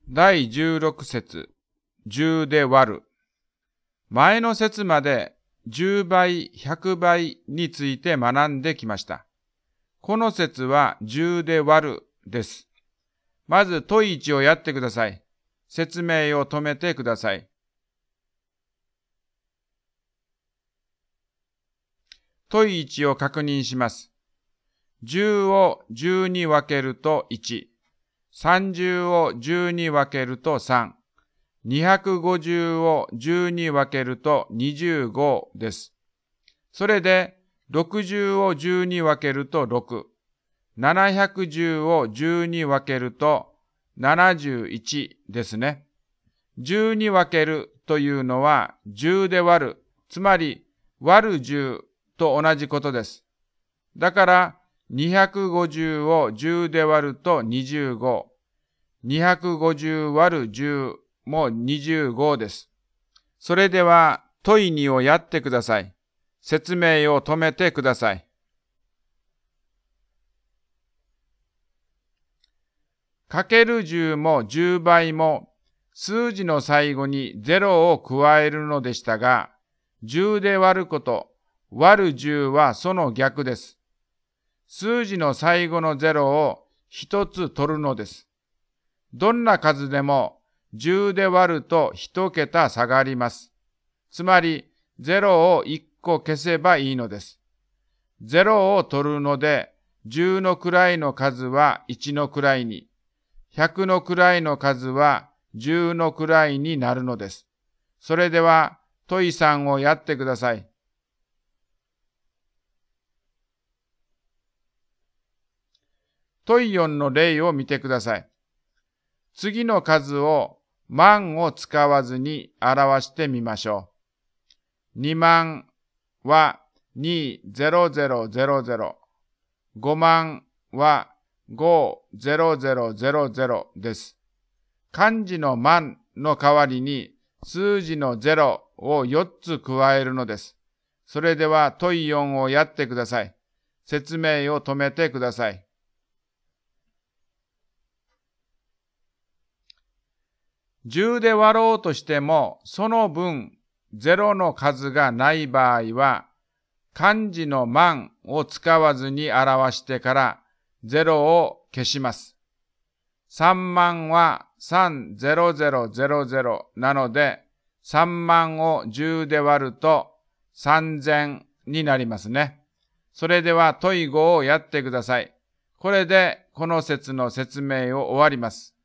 第16節、10で割る。前の節まで10倍、100倍について学んできました。この節は10で割るです。まず問1をやってください。説明を止めてください。問1を確認します。10を10に分けると1。30を10に分けると3。250を10に分けると25です。それで60を10に分けると6。710を10に分けると71ですね。10に分けるというのは10で割る、つまり割る10と同じことです。だから250を10で割ると25。250割る10も25です。それでは問2をやってください。説明を止めてください。かける10も10倍も数字の最後に0を加えるのでしたが、10で割ること、割る10はその逆です。数字の最後の0を一つ取るのです。どんな数でも10で割ると1桁下がります。つまり0を1個消せばいいのです。0を取るので10の位の数は1の位に、100の位の数は10の位になるのです。それでは問3をやってください。問4の例を見てください。次の数を万を使わずに表してみましょう。2万は20000。5万は50000です。漢字の万の代わりに数字の0を4つ加えるのです。それでは問4をやってください。説明を止めてください。10で割ろうとしても、その分0の数がない場合は、漢字の万を使わずに表してから0を消します。3万は30000なので、3万を10で割ると3000になりますね。それでは問5をやってください。これでこの節の説明を終わります。